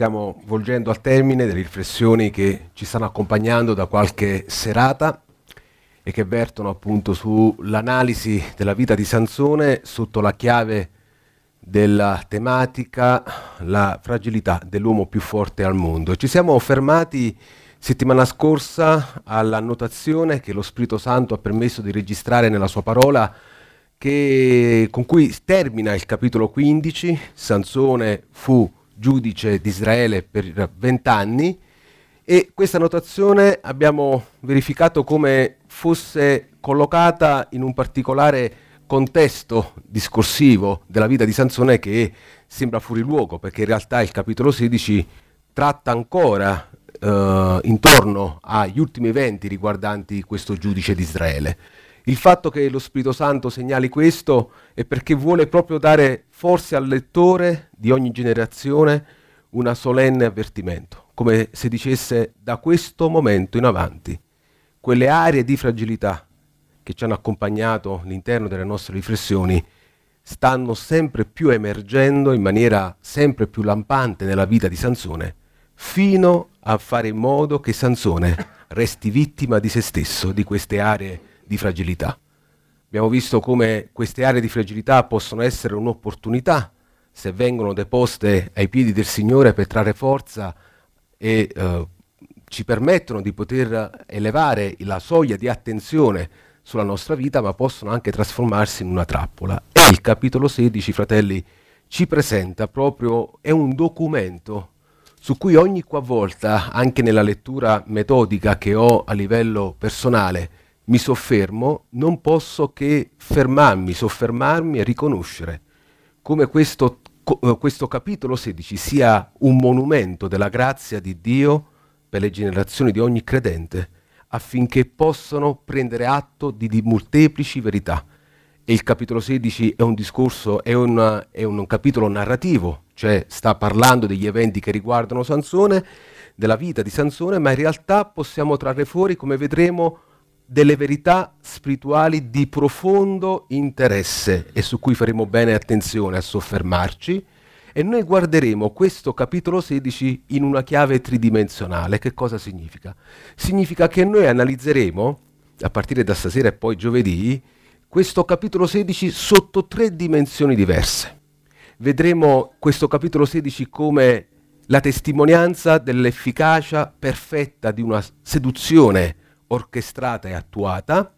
Stiamo volgendo al termine delle riflessioni che ci stanno accompagnando da qualche serata e che vertono appunto sull'analisi della vita di Sansone sotto la chiave della tematica la fragilità dell'uomo più forte al mondo. Ci siamo fermati settimana scorsa all'annotazione che lo Spirito Santo ha permesso di registrare nella sua parola con cui termina il capitolo 15. Sansone fu giudice di Israele per 20 anni e questa notazione abbiamo verificato come fosse collocata in un particolare contesto discorsivo della vita di Sansone che sembra fuori luogo, perché in realtà il capitolo 16 tratta ancora intorno agli ultimi eventi riguardanti questo giudice di Israele. Il fatto che lo Spirito Santo segnali questo è perché vuole proprio dare forse al lettore di ogni generazione un solenne avvertimento, come se dicesse: da questo momento in avanti quelle aree di fragilità che ci hanno accompagnato all'interno delle nostre riflessioni stanno sempre più emergendo in maniera sempre più lampante nella vita di Sansone, fino a fare in modo che Sansone resti vittima di se stesso, di queste aree di fragilità. Abbiamo visto come queste aree di fragilità possono essere un'opportunità se vengono deposte ai piedi del Signore per trarre forza e ci permettono di poter elevare la soglia di attenzione sulla nostra vita, ma possono anche trasformarsi in una trappola. E il capitolo 16, fratelli, ci presenta proprio, è un documento su cui ogni qualvolta, anche nella lettura metodica che ho a livello personale, mi soffermo, non posso che soffermarmi e riconoscere come questo capitolo 16 sia un monumento della grazia di Dio per le generazioni di ogni credente, affinché possano prendere atto di molteplici verità. E il capitolo 16 è un discorso, è un capitolo narrativo, cioè sta parlando degli eventi che riguardano Sansone, della vita di Sansone, ma in realtà possiamo trarre fuori, come vedremo, delle verità spirituali di profondo interesse e su cui faremo bene attenzione a soffermarci. E noi guarderemo questo capitolo 16 in una chiave tridimensionale. Che cosa significa? Significa che noi analizzeremo, a partire da stasera e poi giovedì, questo capitolo 16 sotto 3 dimensioni diverse. Vedremo questo capitolo 16 come la testimonianza dell'efficacia perfetta di una seduzione orchestrata e attuata.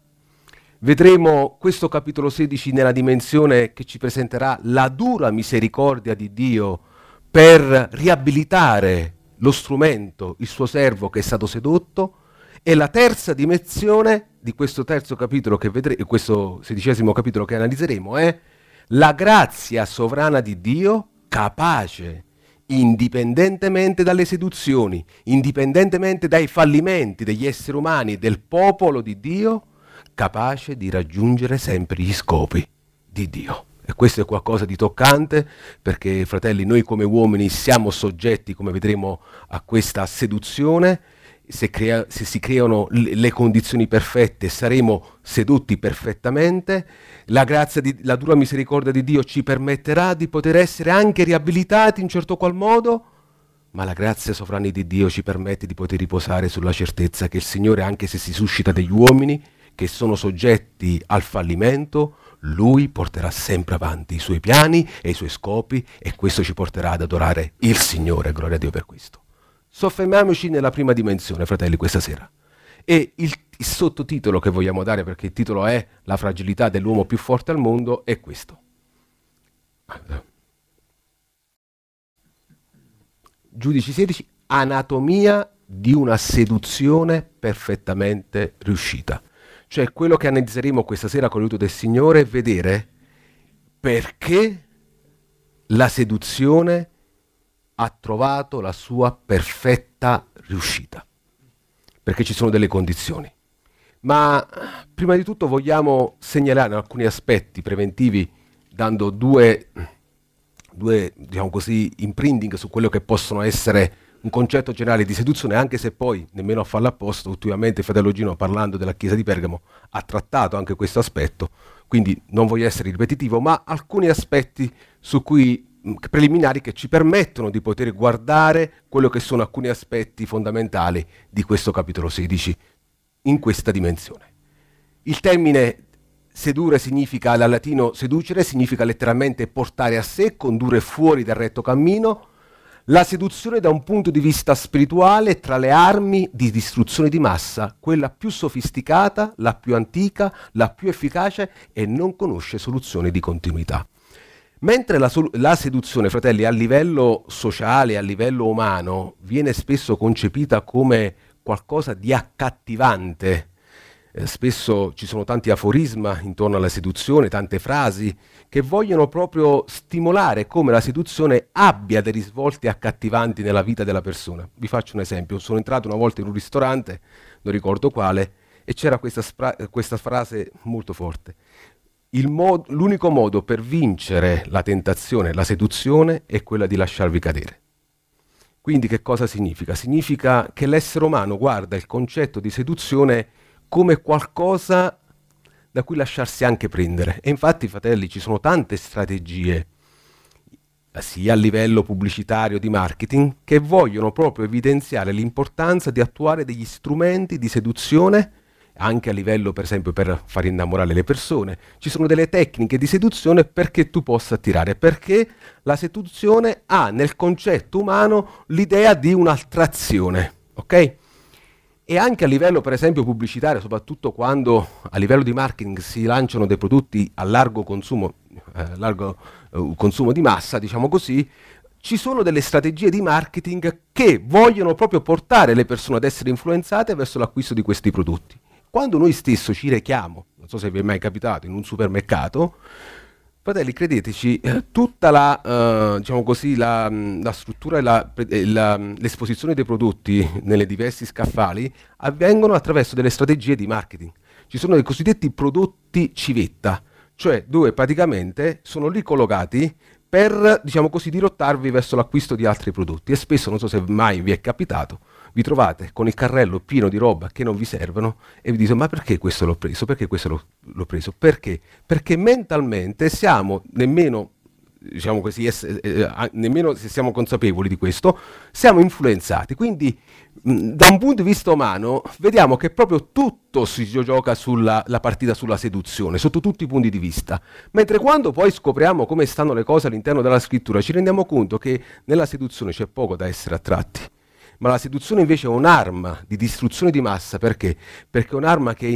Vedremo questo capitolo 16 nella dimensione che ci presenterà la dura misericordia di Dio per riabilitare lo strumento, il suo servo che è stato sedotto. E la terza dimensione di questo terzo capitolo questo 16° capitolo che analizzeremo è la grazia sovrana di Dio, capace, indipendentemente dalle seduzioni, indipendentemente dai fallimenti degli esseri umani, del popolo di Dio, capace di raggiungere sempre gli scopi di Dio. E questo è qualcosa di toccante, perché, fratelli, noi come uomini siamo soggetti, come vedremo, a questa seduzione. Se si creano le condizioni perfette, saremo sedotti perfettamente. La dura misericordia di Dio ci permetterà di poter essere anche riabilitati in certo qual modo, ma la grazia sovrana di Dio ci permette di poter riposare sulla certezza che il Signore, anche se si suscita degli uomini che sono soggetti al fallimento, Lui porterà sempre avanti i suoi piani e i suoi scopi, e questo ci porterà ad adorare il Signore. Gloria a Dio per questo. Soffermiamoci nella prima dimensione, fratelli, questa sera. E il sottotitolo che vogliamo dare, perché il titolo è La fragilità dell'uomo più forte al mondo, è questo. Giudici 16, anatomia di una seduzione perfettamente riuscita. Cioè, quello che analizzeremo questa sera con l'aiuto del Signore è vedere perché la seduzione ha trovato la sua perfetta riuscita, perché ci sono delle condizioni. Ma prima di tutto vogliamo segnalare alcuni aspetti preventivi, dando due diciamo così, imprinting su quello che possono essere un concetto generale di seduzione, anche se poi, nemmeno a farlo apposta, ultimamente il fratello Gino, parlando della Chiesa di Pergamo, ha trattato anche questo aspetto, quindi non voglio essere ripetitivo, ma alcuni aspetti su cui preliminari che ci permettono di poter guardare quello che sono alcuni aspetti fondamentali di questo capitolo 16 in questa dimensione. Il termine sedure significa, dal latino seducere, significa letteralmente portare a sé, condurre fuori dal retto cammino. La seduzione da un punto di vista spirituale è tra le armi di distruzione di massa, quella più sofisticata, la più antica, la più efficace e non conosce soluzioni di continuità. Mentre la seduzione, fratelli, a livello sociale, a livello umano, viene spesso concepita come qualcosa di accattivante. Spesso ci sono tanti aforisma intorno alla seduzione, tante frasi che vogliono proprio stimolare come la seduzione abbia dei risvolti accattivanti nella vita della persona. Vi faccio un esempio: sono entrato una volta in un ristorante, non ricordo quale, e c'era questa frase molto forte. L'unico modo per vincere la tentazione, la seduzione, è quella di lasciarvi cadere. Quindi che cosa significa? Significa che l'essere umano guarda il concetto di seduzione come qualcosa da cui lasciarsi anche prendere. E infatti, fratelli, ci sono tante strategie, sia a livello pubblicitario di marketing, che vogliono proprio evidenziare l'importanza di attuare degli strumenti di seduzione, anche a livello, per esempio, per far innamorare le persone. Ci sono delle tecniche di seduzione perché tu possa attirare, perché la seduzione ha nel concetto umano l'idea di un'attrazione, ok? E anche a livello, per esempio, pubblicitario, soprattutto quando a livello di marketing si lanciano dei prodotti a largo consumo di massa, diciamo così, ci sono delle strategie di marketing che vogliono proprio portare le persone ad essere influenzate verso l'acquisto di questi prodotti. Quando noi stesso ci rechiamo, non so se vi è mai capitato, in un supermercato, fratelli, credeteci, tutta la, diciamo così, la struttura e l'esposizione dei prodotti nelle diversi scaffali avvengono attraverso delle strategie di marketing. Ci sono dei cosiddetti prodotti civetta, cioè dove praticamente sono lì collocati per, diciamo così, dirottarvi verso l'acquisto di altri prodotti. E spesso, non so se mai vi è capitato, vi trovate con il carrello pieno di roba che non vi servono e vi dite: ma perché questo l'ho preso? Perché questo l'ho preso? Perché? Perché mentalmente siamo nemmeno, diciamo così, nemmeno se siamo consapevoli di questo, siamo influenzati. Quindi da un punto di vista umano vediamo che proprio tutto si gioca la partita sulla seduzione, sotto tutti i punti di vista. Mentre quando poi scopriamo come stanno le cose all'interno della scrittura, ci rendiamo conto che nella seduzione c'è poco da essere attratti. Ma la seduzione invece è un'arma di distruzione di massa. Perché? Perché è un'arma che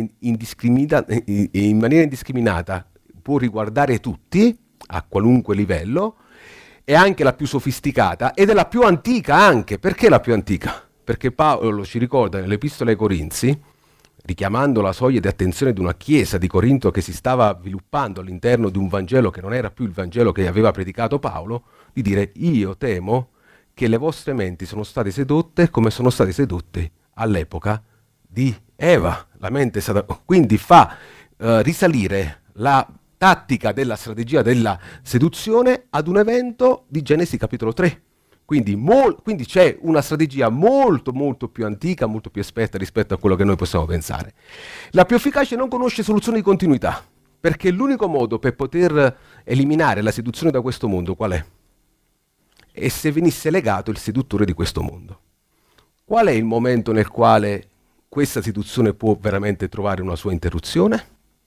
in maniera indiscriminata può riguardare tutti, a qualunque livello, è anche la più sofisticata ed è la più antica anche. Perché la più antica? Perché Paolo ci ricorda nell'Epistola ai Corinzi, richiamando la soglia di attenzione di una chiesa di Corinto che si stava sviluppando all'interno di un Vangelo che non era più il Vangelo che aveva predicato Paolo, di dire: io temo che le vostre menti sono state sedotte come sono state sedotte all'epoca di Eva. La mente è stata... Quindi fa risalire la tattica della strategia della seduzione ad un evento di Genesi capitolo 3. Quindi c'è una strategia molto molto più antica, molto più esperta rispetto a quello che noi possiamo pensare. La più efficace non conosce soluzioni di continuità, perché l'unico modo per poter eliminare la seduzione da questo mondo qual è? E se venisse legato il seduttore di questo mondo. Qual è il momento nel quale questa seduzione può veramente trovare una sua interruzione?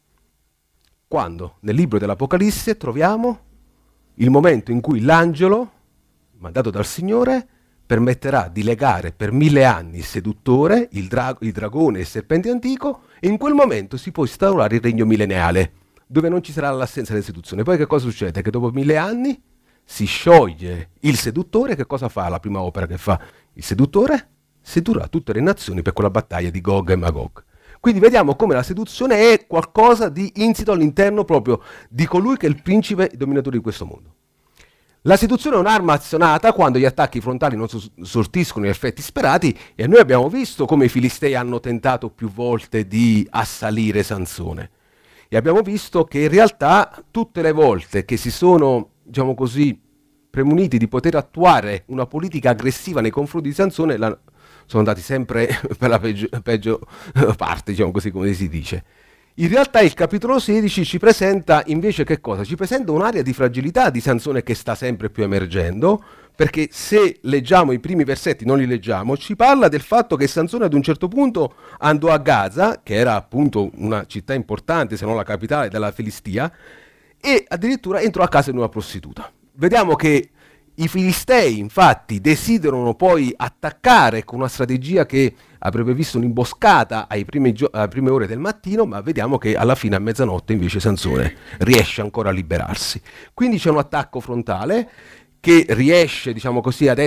Quando nel libro dell'Apocalisse troviamo il momento in cui l'angelo, mandato dal Signore, permetterà di legare per 1000 anni il seduttore, il dragone e il serpente antico, e in quel momento si può instaurare il regno millenniale, dove non ci sarà l'assenza della seduzione. Poi che cosa succede? Che dopo 1000 anni si scioglie il seduttore. Che cosa fa la prima opera che fa il seduttore? Sedurrà tutte le nazioni per quella battaglia di Gog e Magog. Quindi vediamo come la seduzione è qualcosa di insito all'interno proprio di colui che è il principe dominatore di questo mondo. La seduzione è un'arma azionata quando gli attacchi frontali non sortiscono gli effetti sperati, e noi abbiamo visto come i Filistei hanno tentato più volte di assalire Sansone. E abbiamo visto che in realtà tutte le volte che si sono, diciamo così, premuniti di poter attuare una politica aggressiva nei confronti di Sansone, sono andati sempre per la peggio parte, diciamo così, come si dice. In realtà il capitolo 16 ci presenta invece che cosa? Ci presenta un'area di fragilità di Sansone che sta sempre più emergendo, perché se leggiamo i primi versetti, non li leggiamo, ci parla del fatto che Sansone ad un certo punto andò a Gaza, che era appunto una città importante, se non la capitale della Filistia, e addirittura entrò a casa di una prostituta. Vediamo che i Filistei infatti desiderano poi attaccare con una strategia che avrebbe visto un'imboscata alle prime ore del mattino, ma vediamo che alla fine a mezzanotte invece Sansone riesce ancora a liberarsi. Quindi c'è un attacco frontale che riesce, diciamo così, a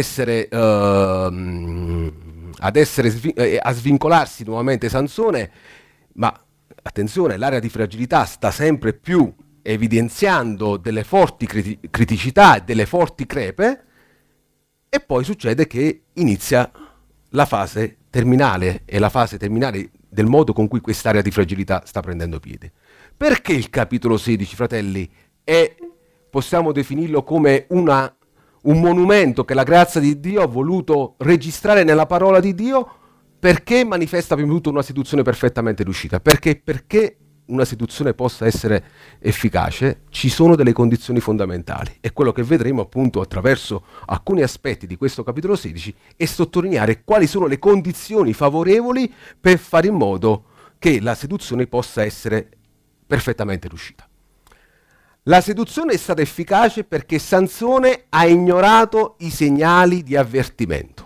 svincolarsi nuovamente Sansone, ma attenzione, l'area di fragilità sta sempre più evidenziando delle forti criticità e delle forti crepe, e poi succede che inizia la fase terminale, e la fase terminale del modo con cui quest'area di fragilità sta prendendo piede. Perché il capitolo 16, fratelli, possiamo definirlo come un monumento che la grazia di Dio ha voluto registrare nella parola di Dio? Perché manifesta prima di tutto una seduzione perfettamente riuscita? Perché una seduzione possa essere efficace, ci sono delle condizioni fondamentali, e quello che vedremo appunto attraverso alcuni aspetti di questo capitolo 16 è sottolineare quali sono le condizioni favorevoli per fare in modo che la seduzione possa essere perfettamente riuscita. La seduzione è stata efficace perché Sansone ha ignorato i segnali di avvertimento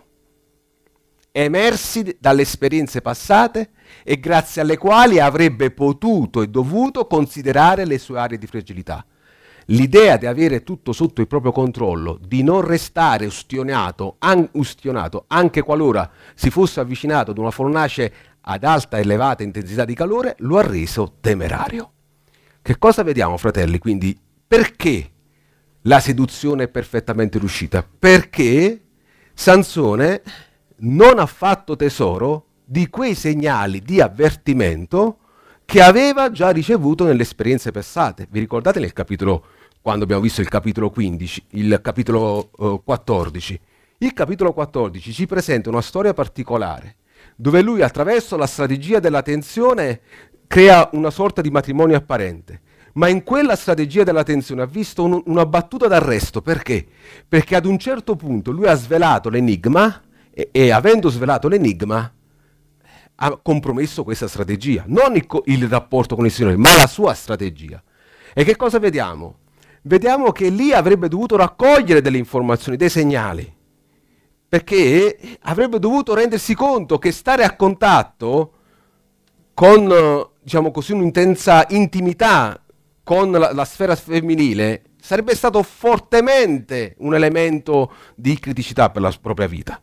emersi dalle esperienze passate e grazie alle quali avrebbe potuto e dovuto considerare le sue aree di fragilità. L'idea di avere tutto sotto il proprio controllo, di non restare ustionato anche qualora si fosse avvicinato ad una fornace ad alta e elevata intensità di calore, lo ha reso temerario. Che cosa vediamo, fratelli? Quindi, perché la seduzione è perfettamente riuscita? Perché Sansone non ha fatto tesoro di quei segnali di avvertimento che aveva già ricevuto nelle esperienze passate. Vi ricordate nel capitolo, quando abbiamo visto il capitolo 15, il capitolo 14? Il capitolo 14 ci presenta una storia particolare, dove lui attraverso la strategia della tensione crea una sorta di matrimonio apparente. Ma in quella strategia della tensione ha visto una battuta d'arresto. Perché? Perché ad un certo punto lui ha svelato l'enigma, e avendo svelato l'enigma ha compromesso questa strategia, non il rapporto con il Signore, ma la sua strategia. E che cosa vediamo? Vediamo che lì avrebbe dovuto raccogliere delle informazioni, dei segnali, perché avrebbe dovuto rendersi conto che stare a contatto con, diciamo così, un'intensa intimità con la sfera femminile sarebbe stato fortemente un elemento di criticità per la propria vita.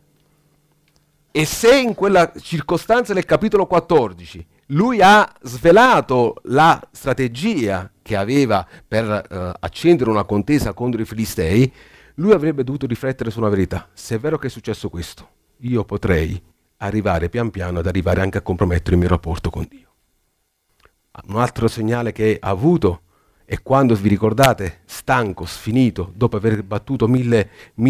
E se in quella circostanza del capitolo 14 lui ha svelato la strategia che aveva per accendere una contesa contro i Filistei, lui avrebbe dovuto riflettere su una verità. Se è vero che è successo questo, io potrei arrivare pian piano ad arrivare anche a compromettere il mio rapporto con Dio. Un altro segnale che ha avuto è quando, vi ricordate, stanco, sfinito, dopo aver battuto mille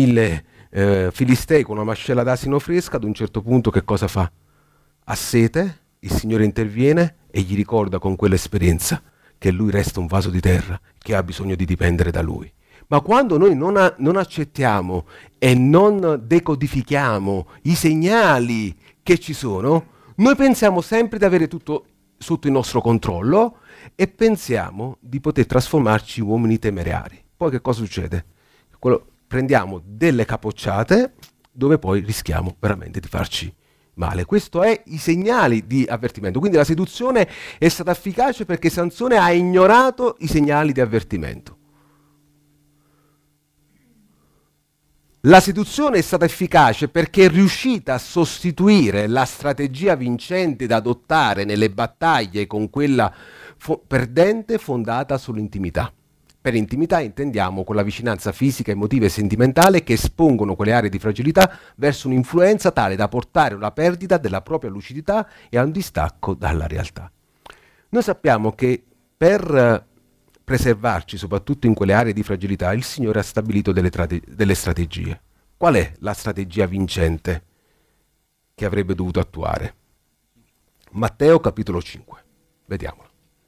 Filistei con una mascella d'asino fresca, ad un certo punto che cosa fa? Ha sete, il Signore interviene e gli ricorda con quell'esperienza che lui resta un vaso di terra, che ha bisogno di dipendere da lui. Ma quando noi non accettiamo e non decodifichiamo i segnali che ci sono, noi pensiamo sempre di avere tutto sotto il nostro controllo e pensiamo di poter trasformarci in uomini temerari. Poi che cosa succede? Prendiamo delle capocciate dove poi rischiamo veramente di farci male. Questo è i segnali di avvertimento. Quindi la seduzione è stata efficace perché Sansone ha ignorato i segnali di avvertimento. La seduzione è stata efficace perché è riuscita a sostituire la strategia vincente da adottare nelle battaglie con quella perdente fondata sull'intimità. Per intimità intendiamo quella vicinanza fisica, emotiva e sentimentale che espongono quelle aree di fragilità verso un'influenza tale da portare a una perdita della propria lucidità e a un distacco dalla realtà. Noi sappiamo che per preservarci, soprattutto in quelle aree di fragilità, il Signore ha stabilito delle strategie. Qual è la strategia vincente che avrebbe dovuto attuare? Matteo capitolo 5. Vediamolo.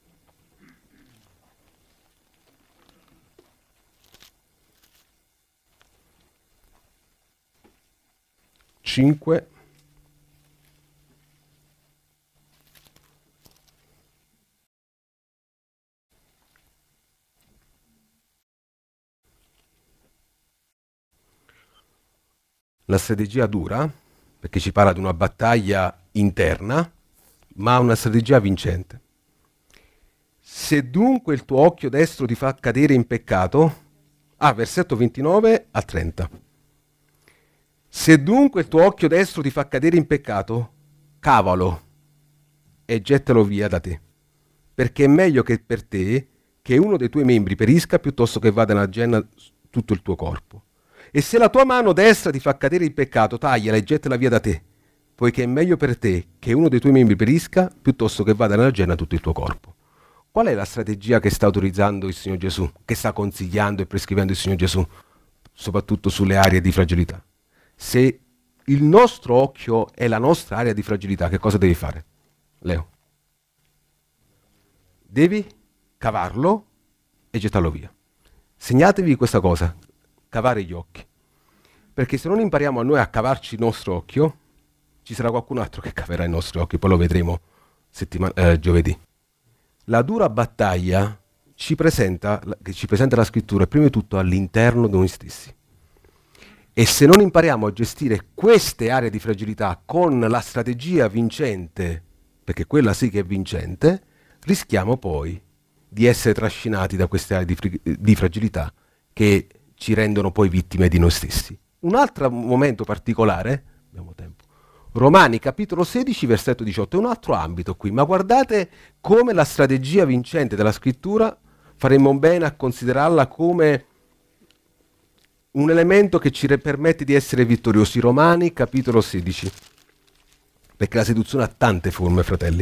5. La strategia dura, perché ci parla di una battaglia interna, ma una strategia vincente. Se dunque il tuo occhio destro ti fa cadere in peccato, versetto 29 a 30. Se dunque il tuo occhio destro ti fa cadere in peccato, cavalo e gettalo via da te, perché è meglio che per te che uno dei tuoi membri perisca piuttosto che vada nella genna tutto il tuo corpo. E se la tua mano destra ti fa cadere in peccato, tagliala e gettala via da te, poiché è meglio per te che uno dei tuoi membri perisca piuttosto che vada nella genna tutto il tuo corpo. Qual è la strategia che sta autorizzando il Signor Gesù, che sta consigliando e prescrivendo il Signor Gesù, soprattutto sulle aree di fragilità? Se il nostro occhio è la nostra area di fragilità, che cosa devi fare? Leo? Devi cavarlo e gettarlo via. Segnatevi questa cosa, cavare gli occhi. Perché se non impariamo a noi a cavarci il nostro occhio, ci sarà qualcun altro che caverà i nostri occhi, poi lo vedremo giovedì. La dura battaglia che ci presenta la scrittura prima di tutto all'interno di noi stessi. E se non impariamo a gestire queste aree di fragilità con la strategia vincente, perché quella sì che è vincente, rischiamo poi di essere trascinati da queste aree di fragilità che ci rendono poi vittime di noi stessi. Un altro momento particolare, abbiamo tempo, Romani capitolo 16 versetto 18, è un altro ambito qui, ma guardate come la strategia vincente della scrittura faremmo bene a considerarla come un elemento che ci permette di essere vittoriosi. Romani capitolo 16, perché la seduzione ha tante forme, fratelli.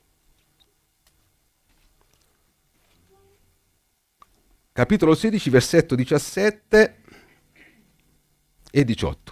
Capitolo 16 versetto 17 e 18.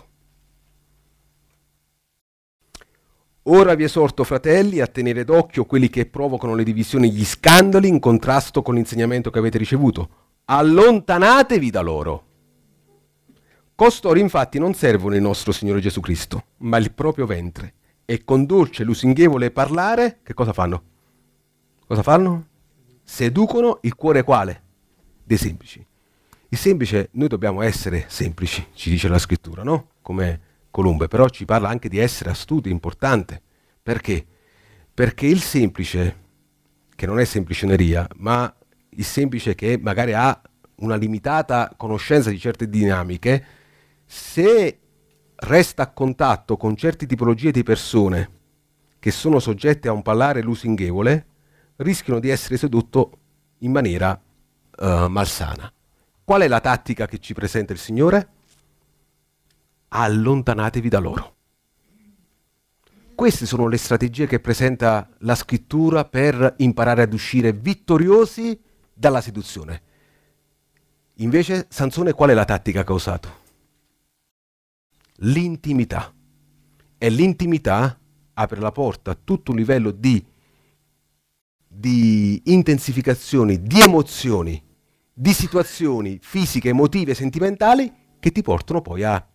Ora vi esorto, fratelli, a tenere d'occhio quelli che provocano le divisioni e gli scandali in contrasto con l'insegnamento che avete ricevuto. Allontanatevi da loro. Costoro infatti non servono il nostro Signore Gesù Cristo, ma il proprio ventre. E con dolce e lusinghevole parlare, che cosa fanno? Cosa fanno? Seducono il cuore quale? Dei semplici. Il semplice, noi dobbiamo essere semplici, ci dice la scrittura, no? Come Columbe, però ci parla anche di essere astuti, importante. Perché? Perché il semplice, che non è sempliceria, ma il semplice che magari ha una limitata conoscenza di certe dinamiche, se resta a contatto con certe tipologie di persone che sono soggette a un parlare lusinghevole, rischiano di essere sedotto in maniera malsana. Qual è la tattica che ci presenta il Signore? Allontanatevi da loro. Queste sono le strategie che presenta la scrittura per imparare ad uscire vittoriosi dalla seduzione. Invece Sansone qual è la tattica che ha usato? L'intimità. E l'intimità apre la porta a tutto un livello di intensificazioni, di emozioni, di situazioni fisiche, emotive, sentimentali che ti portano poi a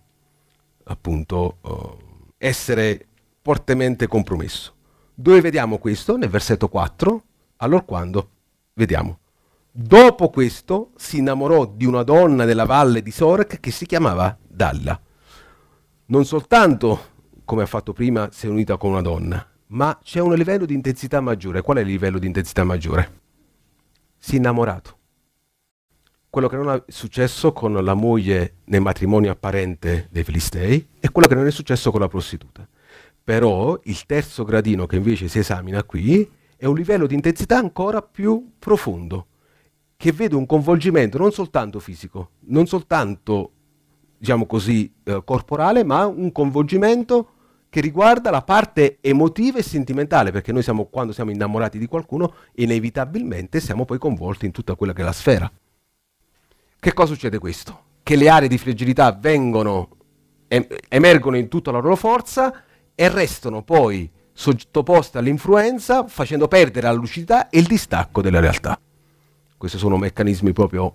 appunto essere fortemente compromesso. Dove vediamo questo? Nel versetto 4, allorquando vediamo. Dopo questo si innamorò di una donna della valle di Sorek che si chiamava Dalla. Non soltanto, come ha fatto prima, si è unita con una donna, ma c'è un livello di intensità maggiore. Qual è il livello di intensità maggiore? Si è innamorato. Quello che non è successo con la moglie nel matrimonio apparente dei Filistei e quello che non è successo con la prostituta. Però il terzo gradino che invece si esamina qui è un livello di intensità ancora più profondo, che vede un coinvolgimento non soltanto fisico, non soltanto, diciamo così, corporale, ma un coinvolgimento che riguarda la parte emotiva e sentimentale, perché noi quando siamo innamorati di qualcuno, inevitabilmente siamo poi coinvolti in tutta quella che è la sfera. Che cosa succede questo? Che le aree di fragilità emergono in tutta la loro forza e restano poi sottoposte all'influenza, facendo perdere la lucidità e il distacco della realtà. Questi sono meccanismi proprio...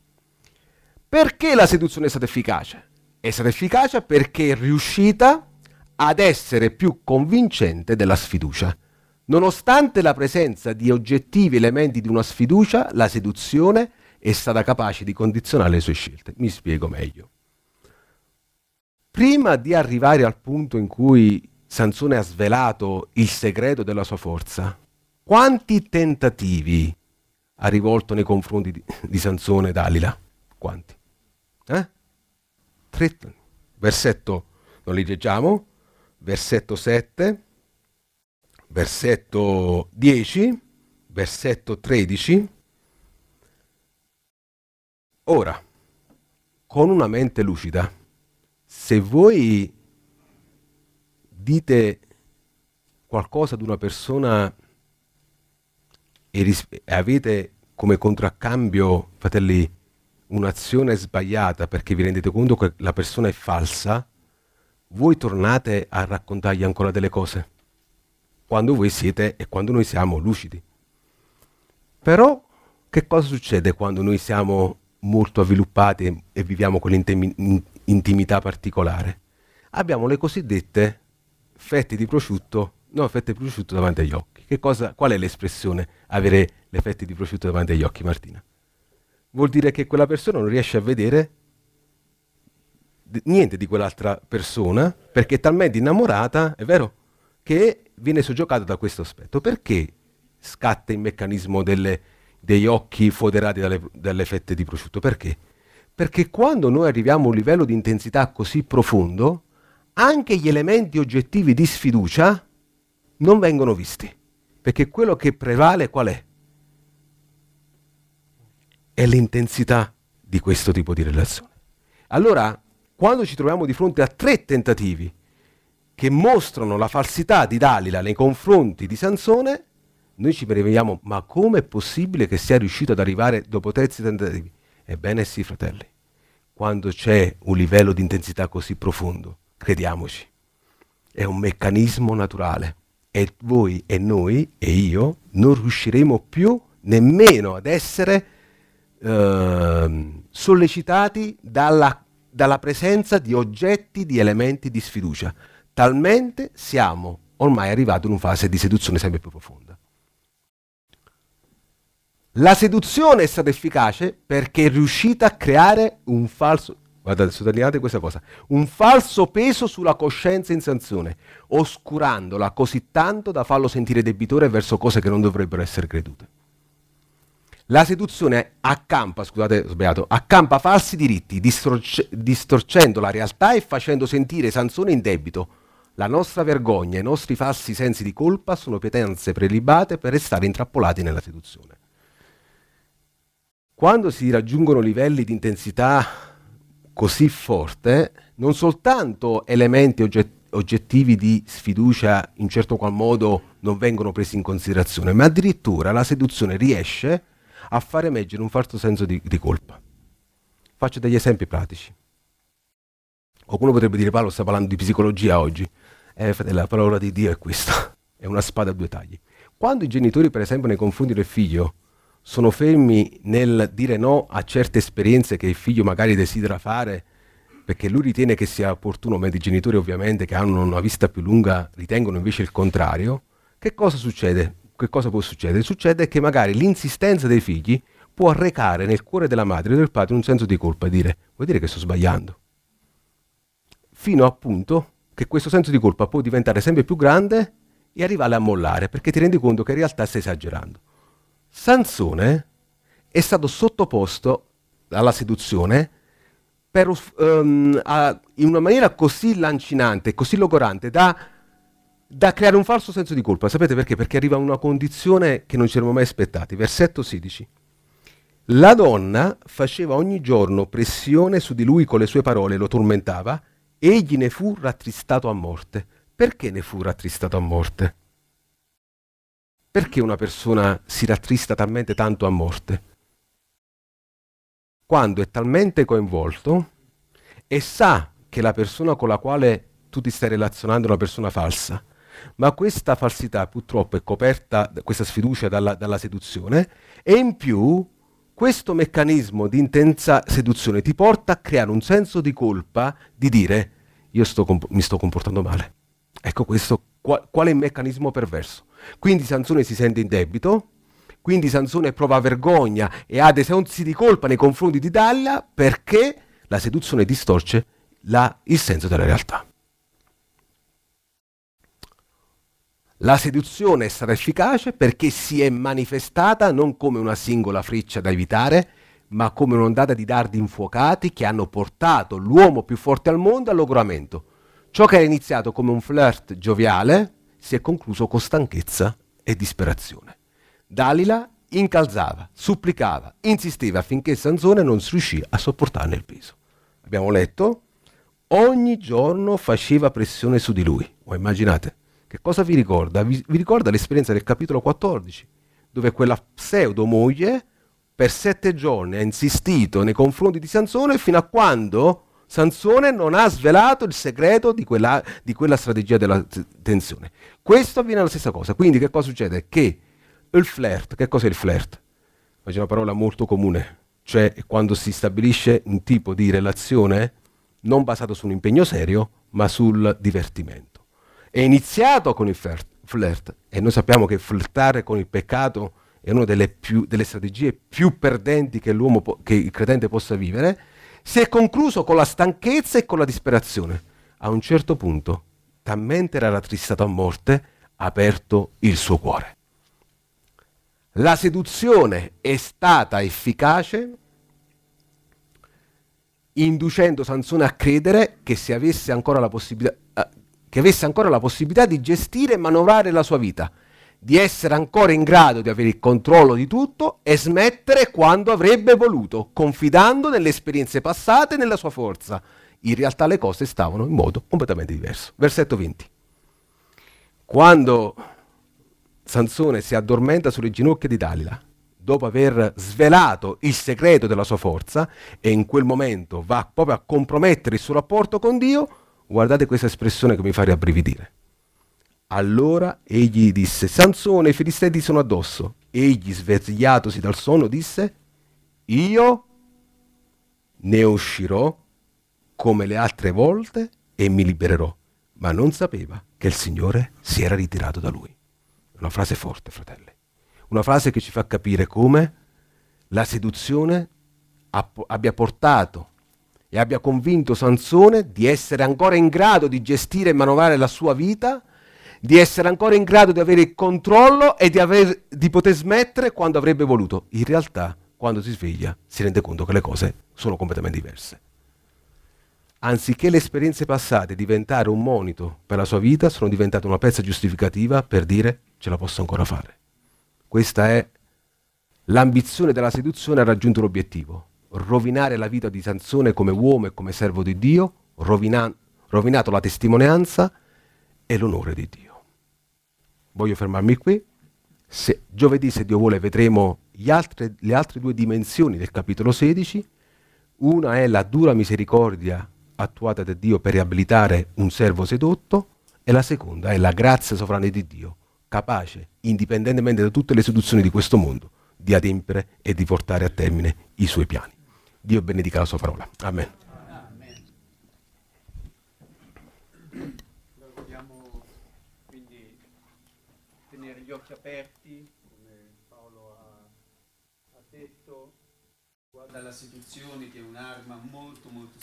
Perché la seduzione è stata efficace? È stata efficace perché è riuscita ad essere più convincente della sfiducia. Nonostante la presenza di oggettivi elementi di una sfiducia, la seduzione è stata capace di condizionare le sue scelte. Mi spiego meglio. Prima di arrivare al punto in cui Sansone ha svelato il segreto della sua forza, quanti tentativi ha rivolto nei confronti di Sansone e Dalila? Quanti? 3. Versetto, non li leggiamo, versetto 7, versetto 10, versetto 13. Ora, con una mente lucida, se voi dite qualcosa ad una persona e avete come contraccambio, fratelli, un'azione sbagliata perché vi rendete conto che la persona è falsa, voi tornate a raccontargli ancora delle cose quando voi siete e quando noi siamo lucidi. Però che cosa succede quando noi siamo molto avviluppati e viviamo quell'intimità particolare? Abbiamo le cosiddette fette di prosciutto davanti agli occhi. Qual è l'espressione avere le fette di prosciutto davanti agli occhi, Martina? Vuol dire che quella persona non riesce a vedere niente di quell'altra persona perché è talmente innamorata, è vero, che viene soggiogata da questo aspetto. Perché scatta il meccanismo degli occhi foderati dalle fette di prosciutto? Perché? Perché quando noi arriviamo a un livello di intensità così profondo, anche gli elementi oggettivi di sfiducia non vengono visti. Perché quello che prevale qual è? È l'intensità di questo tipo di relazione. Allora, quando ci troviamo di fronte a 3 tentativi che mostrano la falsità di Dalila nei confronti di Sansone, noi ci meravigliamo, ma come è possibile che sia riuscito ad arrivare dopo 3 tentativi? Ebbene sì, fratelli, quando c'è un livello di intensità così profondo, crediamoci, è un meccanismo naturale e voi e noi e io non riusciremo più nemmeno ad essere sollecitati dalla presenza di oggetti, di elementi di sfiducia. Talmente siamo ormai arrivati in una fase di seduzione sempre più profonda. La seduzione è stata efficace perché è riuscita a creare un falso, guardate, sottolineate questa cosa, un falso peso sulla coscienza in Sansone, oscurandola così tanto da farlo sentire debitore verso cose che non dovrebbero essere credute. La seduzione accampa falsi diritti, distorcendo la realtà e facendo sentire Sansone in debito. La nostra vergogna e i nostri falsi sensi di colpa sono pietanze prelibate per restare intrappolati nella seduzione. Quando si raggiungono livelli di intensità così forte, non soltanto elementi oggettivi di sfiducia in certo qual modo non vengono presi in considerazione, ma addirittura la seduzione riesce a far emergere un falso senso di colpa. Faccio degli esempi pratici. Qualcuno potrebbe dire: Paolo sta parlando di psicologia oggi. Fratello, la parola di Dio è questa, è una spada a 2 tagli. Quando i genitori, per esempio, nei confronti del figlio sono fermi nel dire no a certe esperienze che il figlio magari desidera fare perché lui ritiene che sia opportuno, mentre i genitori ovviamente che hanno una vista più lunga ritengono invece il contrario, che cosa succede? Che cosa può succedere? Succede che magari l'insistenza dei figli può arrecare nel cuore della madre e del padre un senso di colpa e dire: vuol dire che sto sbagliando? Fino appunto che questo senso di colpa può diventare sempre più grande e arrivare a mollare, perché ti rendi conto che in realtà stai esagerando. Sansone è stato sottoposto alla seduzione in una maniera così lancinante, così logorante, da creare un falso senso di colpa. Sapete perché? Perché arriva a una condizione che non ci eravamo mai aspettati. Versetto 16. La donna faceva ogni giorno pressione su di lui con le sue parole, lo tormentava, egli ne fu rattristato a morte. Perché ne fu rattristato a morte? Perché una persona si rattrista talmente tanto a morte? Quando è talmente coinvolto e sa che la persona con la quale tu ti stai relazionando è una persona falsa, ma questa falsità purtroppo è coperta, questa sfiducia dalla seduzione, e in più questo meccanismo di intensa seduzione ti porta a creare un senso di colpa di dire: io mi sto comportando male, Ecco questo, qual è il meccanismo perverso? Quindi Sansone si sente in debito, quindi Sansone prova vergogna e ha dei sensi di colpa nei confronti di Dalila perché la seduzione distorce il senso della realtà. La seduzione è stata efficace perché si è manifestata non come una singola freccia da evitare, ma come un'ondata di dardi infuocati che hanno portato l'uomo più forte al mondo al logoramento. Ciò che era iniziato come un flirt gioviale si è concluso con stanchezza e disperazione. Dalila incalzava, supplicava, insisteva affinché Sansone non si riuscì a sopportarne il peso. Abbiamo letto, ogni giorno faceva pressione su di lui. O immaginate, che cosa vi ricorda? Vi ricorda l'esperienza del capitolo 14, dove quella pseudo moglie per 7 giorni ha insistito nei confronti di Sansone fino a quando Sansone non ha svelato il segreto di quella strategia della tensione. Questo avviene la stessa cosa. Quindi che cosa succede? Che il flirt, che cos'è il flirt? È una parola molto comune, cioè quando si stabilisce un tipo di relazione non basato su un impegno serio, ma sul divertimento. È iniziato con il flirt e noi sappiamo che flirtare con il peccato è una delle strategie più perdenti che che il credente possa vivere. Si è concluso con la stanchezza e con la disperazione. A un certo punto, talmente era rattrissato a morte, ha aperto il suo cuore. La seduzione è stata efficace inducendo Sansone a credere che se avesse ancora la possibilità di gestire e manovrare la sua vita, di essere ancora in grado di avere il controllo di tutto e smettere quando avrebbe voluto, confidando nelle esperienze passate e nella sua forza. In realtà le cose stavano in modo completamente diverso. Versetto 20. Quando Sansone si addormenta sulle ginocchia di Dalila, dopo aver svelato il segreto della sua forza, e in quel momento va proprio a compromettere il suo rapporto con Dio, guardate questa espressione che mi fa rabbrividire. Allora egli disse: Sansone, i filistei ti sono addosso. Egli, svegliatosi dal sonno, disse: io ne uscirò come le altre volte e mi libererò. Ma non sapeva che il Signore si era ritirato da lui. Una frase forte, fratelli. Una frase che ci fa capire come la seduzione abbia portato e abbia convinto Sansone di essere ancora in grado di gestire e manovrare la sua vita, di essere ancora in grado di avere il controllo e di poter smettere quando avrebbe voluto. In realtà, quando si sveglia, si rende conto che le cose sono completamente diverse. Anziché le esperienze passate diventare un monito per la sua vita, sono diventate una pezza giustificativa per dire: ce la posso ancora fare. Questa è l'ambizione della seduzione, ha raggiunto l'obiettivo: rovinare la vita di Sansone come uomo e come servo di Dio, rovinato la testimonianza e l'onore di Dio. Voglio fermarmi qui. Giovedì, se Dio vuole, vedremo le altre 2 dimensioni del capitolo 16. Una è la dura misericordia attuata da Dio per riabilitare un servo sedotto, e la seconda è la grazia sovrana di Dio, capace, indipendentemente da tutte le seduzioni di questo mondo, di adempiere e di portare a termine i suoi piani. Dio benedica la sua parola. Amen. Dobbiamo quindi tenere gli occhi aperti, come Paolo ha detto, guarda la seduzione che è un'arma molto molto